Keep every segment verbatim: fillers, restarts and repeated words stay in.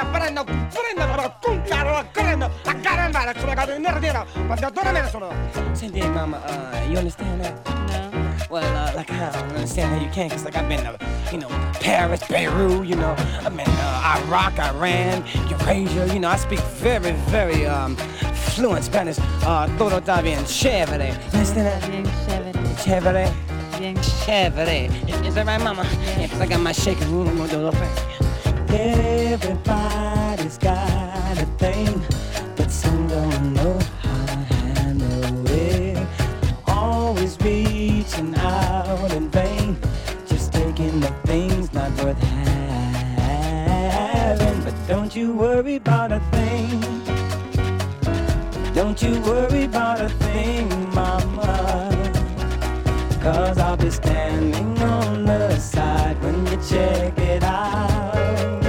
prendo, prendo, prendo, con caro, prendo, a carambare, sono caduto in nerdino, quando torna me sono. Senti, mama, uh, you understand that? No. Well, uh, like, I don't understand how you can, cause like I've been to, you know, Paris, Beirut, you know, I've been uh, Iraq, Iran, Eurasia, you know, I speak very, very um, fluent Spanish. Uh, todo está bien, chévere. You understand that? Bien chévere. Chévere. Bien Chévere. Is that right, mama? Yeah. Yeah, cause I got my shaking room, I'm gonna do a little thing. Everybody's got a thing, but some don't know how to handle it. Always reaching out in vain, just taking the things not worth having. But don't you worry about a thing. Don't you worry about a thing, mama. Cause I'll be standing on the side when you check it out.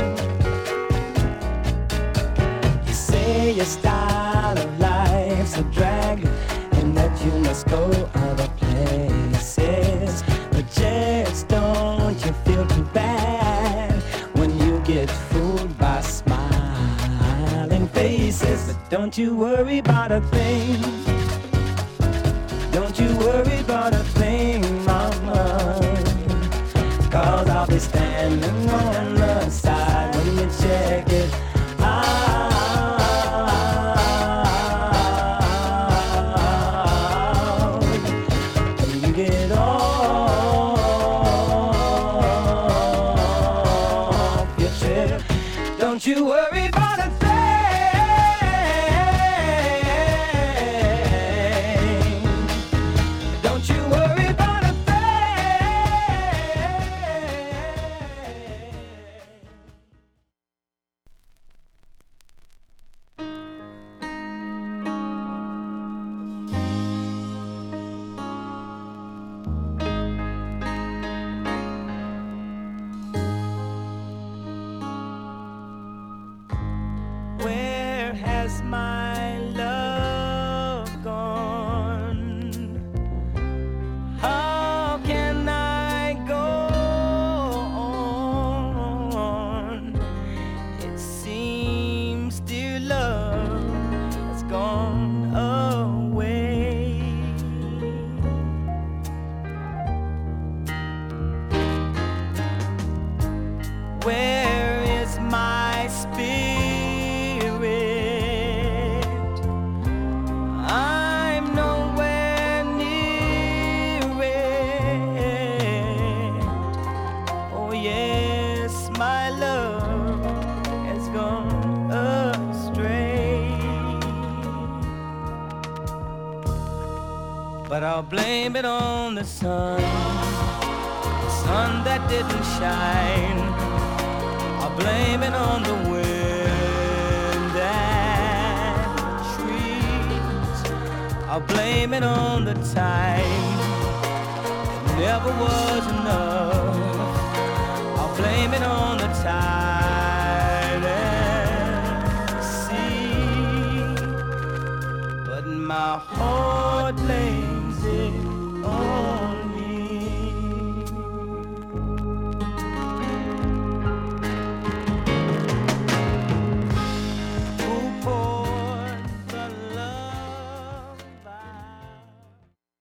You say your style of life's a drag and that you must go other places, but just don't you feel too bad when you get fooled by smiling faces. But don't you worry about a thing. Don't you worry about a thing, mama. Cause I'll be standing on the side when you check it out. When you get off your trip, don't you worry about a thing. Where has my love gone? How can I go on? It seems dear love has gone away. Where is my spirit? I'm nowhere near it. Oh yes, my love has gone astray. But I'll blame it on the sun, the sun that didn't shine. I'll blame it on the wind and the trees. I'll blame it on the time. It never was enough. I'll blame it on the tide and the sea. But my heart blames